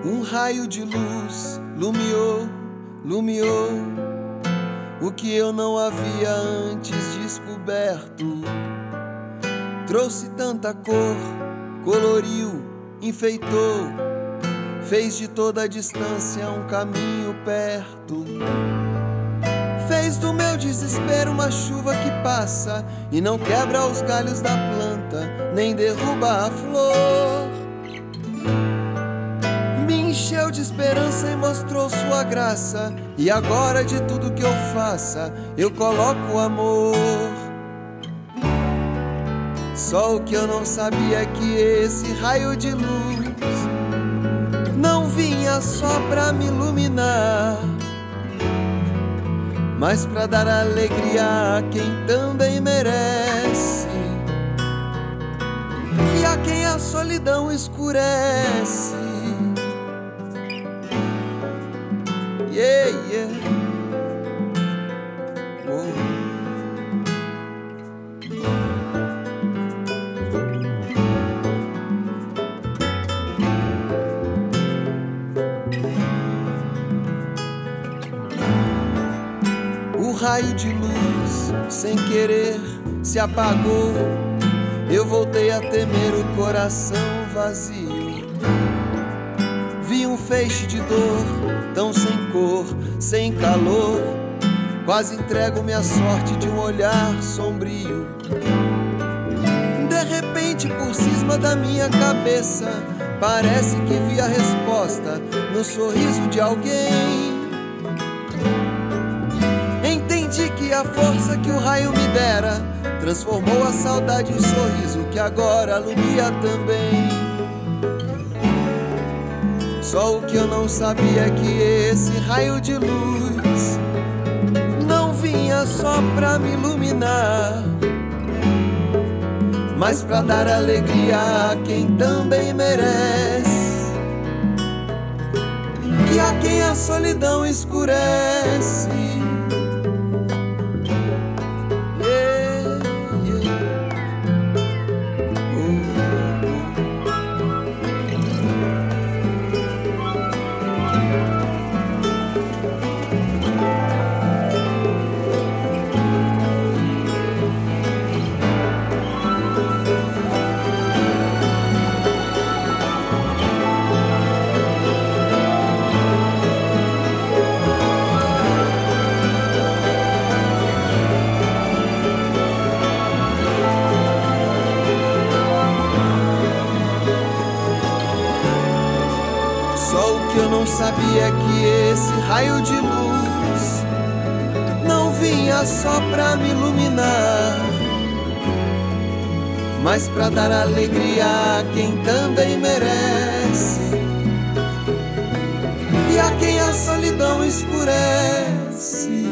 Um raio de luz lumiou o que eu não havia antes descoberto. Trouxe tanta cor, coloriu, enfeitou, fez de toda a distância um caminho perto. Fez do meu desespero uma chuva que passa e não quebra os galhos da planta, nem derruba a flor. Me encheu de esperança e mostrou sua graça, e agora de tudo que eu faça, eu coloco o amor. Só o que eu não sabia é que esse raio de luz não vinha só pra me iluminar, mas pra dar alegria a quem também merece, e a quem a solidão escurece. Yeah, yeah. Oh. O raio de luz, sem querer, se apagou. Eu voltei a temer o coração vazio. Vi um feixe de dor, tão sem cor, sem calor. Quase entrego minha sorte de um olhar sombrio. De repente, por cisma da minha cabeça, parece que vi a resposta no sorriso de alguém. Entendi que a força que o raio me dera transformou a saudade em sorriso que agora alumia também. Só o que eu não sabia é que esse raio de luz não vinha só pra me iluminar, mas pra dar alegria a quem também merece, e a quem a solidão escurece. Só o que eu não sabia é que esse raio de luz não vinha só pra me iluminar, mas pra dar alegria a quem também merece, e a quem a solidão escurece.